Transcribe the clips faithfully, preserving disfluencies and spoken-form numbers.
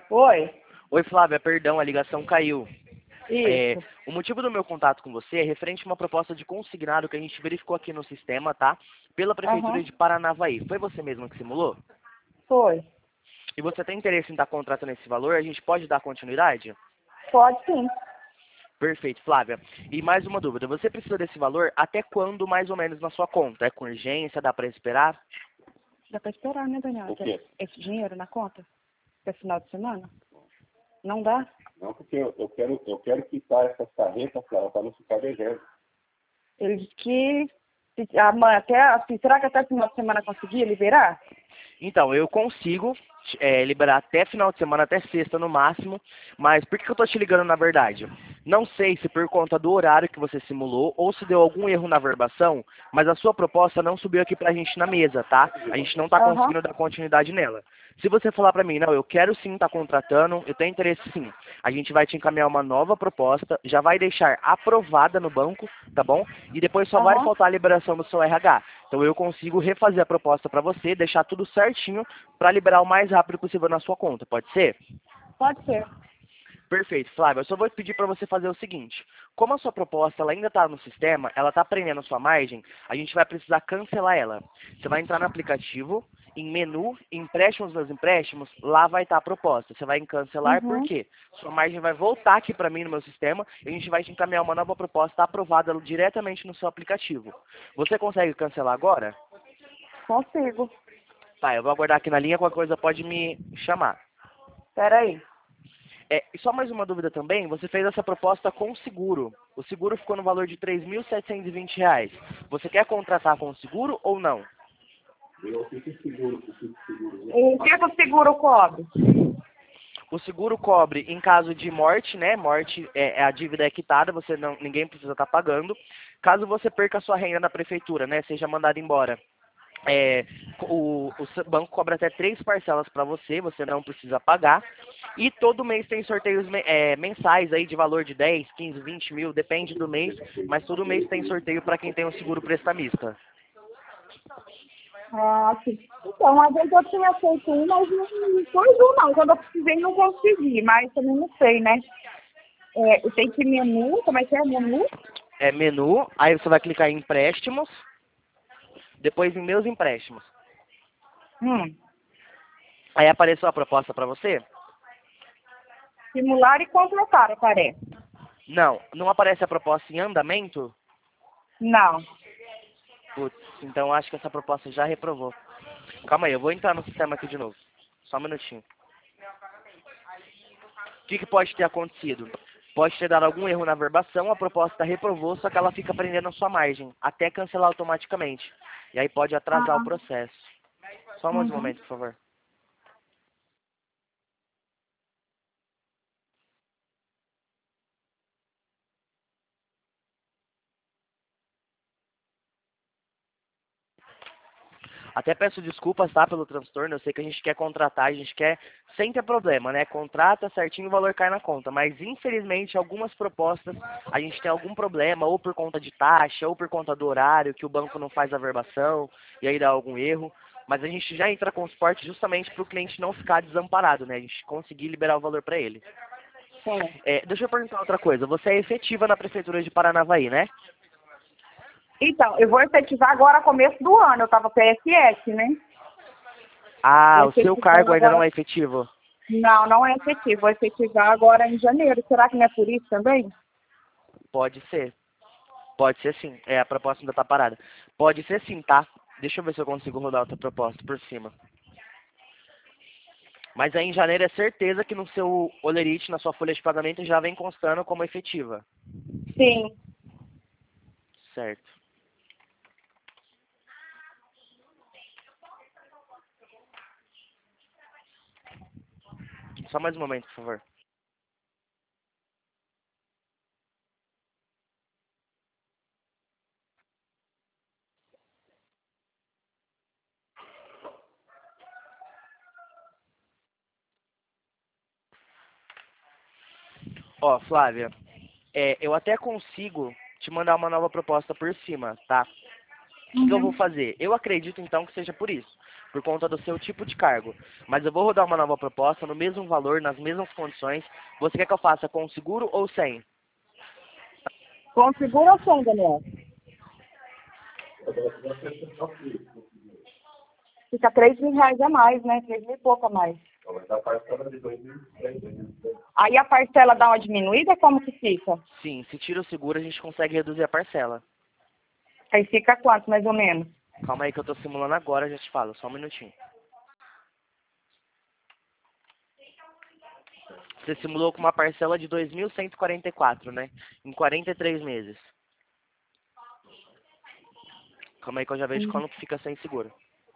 Oi, Oi, Flávia, perdão, a ligação caiu. É, isso. o motivo do meu contato com você é referente a uma proposta de consignado que a gente verificou aqui no sistema, tá? Pela Prefeitura Aham, de Paranavaí. Foi você mesmo que simulou? foi. E você tem interesse em estar contratando esse valor? A gente pode dar continuidade? Pode sim. Perfeito, Flávia. E mais uma dúvida, você precisa desse valor até quando mais ou menos na sua conta? É com urgência, dá para esperar? Dá pra esperar, né, Daniel? O quê? Esse dinheiro na conta? Pra final de semana? Não dá? Não, porque eu, eu quero, eu quero quitar essas carretas para ela não ficar devendo. Ele disse que se- amanhã até, será que até final de semana conseguir liberar? Então, eu consigo é, liberar até final de semana, até sexta no máximo, mas por que que eu tô te ligando na verdade? Não sei se por conta do horário que você simulou ou se deu algum erro na verbação, mas a sua proposta não subiu aqui pra gente na mesa, tá? A gente não tá Aham, conseguindo dar continuidade nela. Se você falar pra mim, não, eu quero sim estar contratando, eu tenho interesse sim, a gente vai te encaminhar uma nova proposta, já vai deixar aprovada no banco, tá bom? E depois só vai aham. faltar a liberação do seu R H. Então eu consigo refazer a proposta para você, deixar tudo certinho para liberar o mais rápido possível na sua conta, pode ser? Pode ser. Perfeito, Flávio. Eu só vou pedir para você fazer o seguinte: como a sua proposta ela ainda está no sistema, ela está prendendo a sua margem, a gente vai precisar cancelar ela. Você vai entrar no aplicativo, em menu, empréstimos meus empréstimos, lá vai estar a proposta. Você vai em cancelar, por Uhum. quê? Sua margem vai voltar aqui para mim no meu sistema e a gente vai te encaminhar uma nova proposta aprovada diretamente no seu aplicativo. Você consegue cancelar agora? Consigo. Tá, eu vou aguardar aqui na linha, qualquer coisa pode me chamar. Pera aí. É, e só mais uma dúvida também, você fez essa proposta com seguro. O seguro ficou no valor de três mil setecentos e vinte reais. Você quer contratar com seguro ou não? Eu fico seguro, eu fico seguro. O que, que o seguro cobre? O seguro cobre em caso de morte, né? Morte é, é a dívida é quitada, você não, ninguém precisa estar pagando. Caso você perca a sua renda na prefeitura, né? Seja mandado embora. É, o, o seu banco cobra até três parcelas para você, você não precisa pagar. E todo mês tem sorteios me- é, mensais aí de valor de dez, quinze, vinte mil, depende do mês, mas todo mês tem sorteio para quem tem um seguro prestamista. Ah, sim. Então, às vezes eu tinha feito um, mas não foi um não. Quando eu precisei, não consegui, mas também não sei, né? É, tem que menu, como é que é menu? É menu, aí você vai clicar em empréstimos, depois em meus empréstimos. Hum. Aí apareceu a proposta para você? Simular e contratar, aparece. Não, não aparece a proposta em andamento? Não. Putz, então acho que essa proposta já reprovou. Calma aí, eu vou entrar no sistema aqui de novo. Só um minutinho. O que, que pode ter acontecido? Pode ter dado algum erro na verbação, a proposta reprovou, só que ela fica prendendo a sua margem, até cancelar automaticamente. E aí pode atrasar o Ah, processo. Só mais um uhum. momento, por favor. Até peço desculpas, tá, pelo transtorno. Eu sei que a gente quer contratar, a gente quer sem ter problema, né? Contrata certinho, o valor cai na conta. Mas infelizmente algumas propostas a gente tem algum problema, ou por conta de taxa, ou por conta do horário, que o banco não faz a verbação, e aí dá algum erro. Mas a gente já entra com o suporte justamente para o cliente não ficar desamparado, né? A gente conseguir liberar o valor para ele. É. É, deixa eu perguntar outra coisa. Você é efetiva na Prefeitura de Paranavaí, né? Então, eu vou efetivar agora começo do ano. Eu estava P S S, né? Vou Ah, o seu efetivando cargo ainda não agora. é efetivo? Não, não é efetivo. Vou efetivar agora em janeiro. Será que não é por isso também? Pode ser. Pode ser sim. É, a proposta ainda tá parada. Pode ser sim, tá? Deixa eu ver se eu consigo rodar outra proposta por cima. Mas aí em janeiro é certeza que no seu olerite, na sua folha de pagamento, já vem constando como efetiva. Sim. Certo. Só mais um momento, por favor. Ó, Flávia, é, eu até consigo te mandar uma nova proposta por cima, tá? O que, que eu vou Uhum. fazer? Eu acredito então que seja por isso. por conta do seu tipo de cargo. Mas eu vou rodar uma nova proposta no mesmo valor, nas mesmas condições. Você quer que eu faça com seguro ou sem? Com seguro ou sem, Daniel? Fica três mil reais a mais, né? Três mil e pouco a mais. Aí a parcela dá uma diminuída, como que fica? Sim, se tira o seguro, a gente consegue reduzir a parcela. Aí fica quanto, mais ou menos? Calma aí que eu tô simulando agora, já te falo, só um minutinho. Você simulou com uma parcela de dois mil cento e quarenta e quatro, né? Em quarenta e três meses. Calma aí que eu já vejo quando fica sem seguro.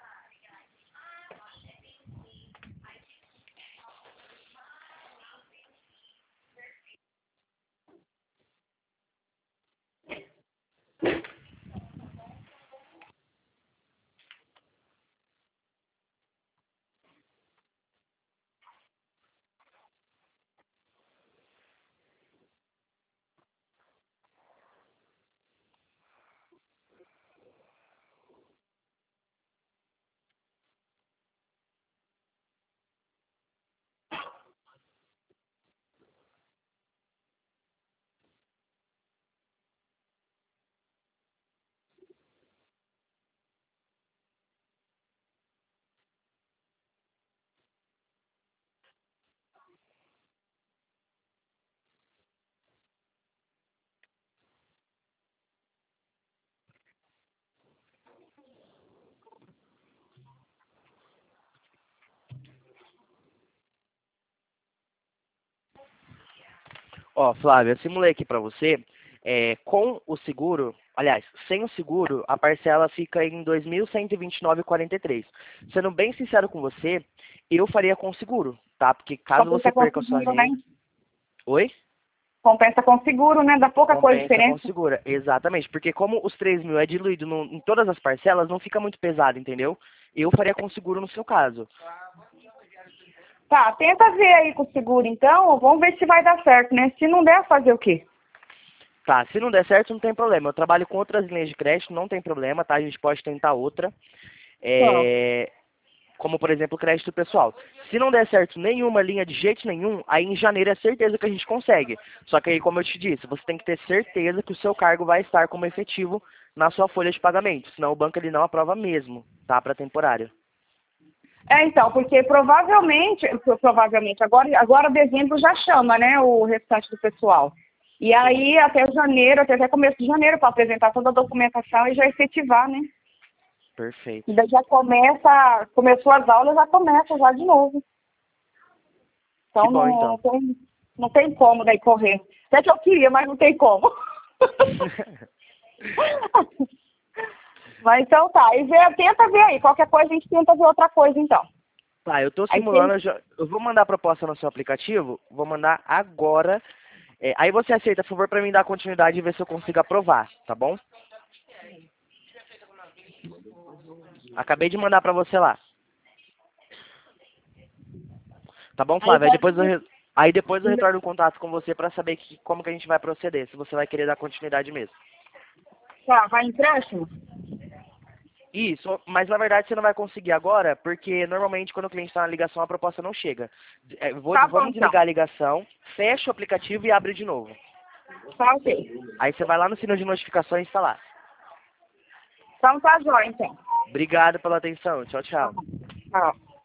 Ó, Flávia, eu simulei aqui pra você, é, com o seguro, aliás, sem o seguro, a parcela fica em dois mil cento e vinte e nove reais e quarenta e três centavos. Sendo bem sincero com você, eu faria com seguro, tá? Porque caso Compensa você com perca a sua seguro, né? renda... Oi? Compensa com seguro, né? Dá pouca coisa de Compensa com diferença. segura, exatamente. Porque como os três mil é diluído no- em todas as parcelas, não fica muito pesado, entendeu? Eu faria com seguro no seu caso. Tá, tenta ver aí com o seguro então, vamos ver se vai dar certo, né? Se não der, fazer o quê? Tá, se não der certo, não tem problema. Eu trabalho com outras linhas de crédito, não tem problema, tá? A gente pode tentar outra. Então, É, como, por exemplo, o crédito pessoal. Se não der certo nenhuma linha de jeito nenhum, aí em janeiro é certeza que a gente consegue. Só que aí, como eu te disse, você tem que ter certeza que o seu cargo vai estar como efetivo na sua folha de pagamento. Senão o banco ele não aprova mesmo, tá? Para temporário. é então, porque provavelmente, provavelmente, agora, agora dezembro já chama, né, o restante do pessoal. E aí até janeiro, até, até começo de janeiro, para apresentar toda a documentação e já efetivar, né? Perfeito. E daí já começa, começou as aulas, já começa já de novo. Que Então bom, não, então. não tem, não tem como daí correr. Até que eu queria, mas não tem como. Mas então tá, e vê, tenta ver aí, qualquer coisa a gente tenta ver outra coisa então. Tá, eu tô Aí simulando, tem, eu, já- eu vou mandar a proposta no seu aplicativo, vou mandar agora. É, aí você aceita, por favor, para mim dar continuidade e ver se eu consigo aprovar, tá bom? Acabei de mandar para você lá. Tá bom, aí Flávio? Aí vai, depois eu, re- aí depois eu retorno o contato com você para saber que, como que a gente vai proceder, se você vai querer dar continuidade mesmo. tá, vai empréstimo? Isso, mas na verdade você não vai conseguir agora, porque normalmente quando o cliente está na ligação a proposta não chega. É, vou, Tá bom vamos então, desligar a ligação, fecha o aplicativo e abre de novo. tá ok. Aí você vai lá no sino de notificações e está lá. Então tá jóia então. Obrigado pela atenção. Tchau, tchau. Tchau.